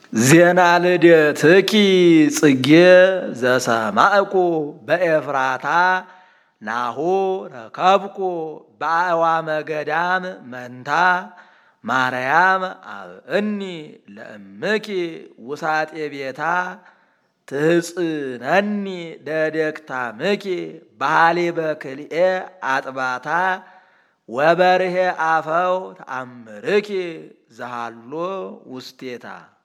ዜና ልደትኪ ጽጌ ዘሰማዕኩ በኤፍራታ ናሁ ረከብኩ በአእዋመ ገዳም መንታ ማርያም አብእኒ ለእምኪ ውሳጤ ቤታ ትህጽነኒ ደደክታምኪ ባሃሊበ ክልኤ አጥባታ ወበርሄ አፈው ተአምርኪ ዘሃሎ ውስቴታ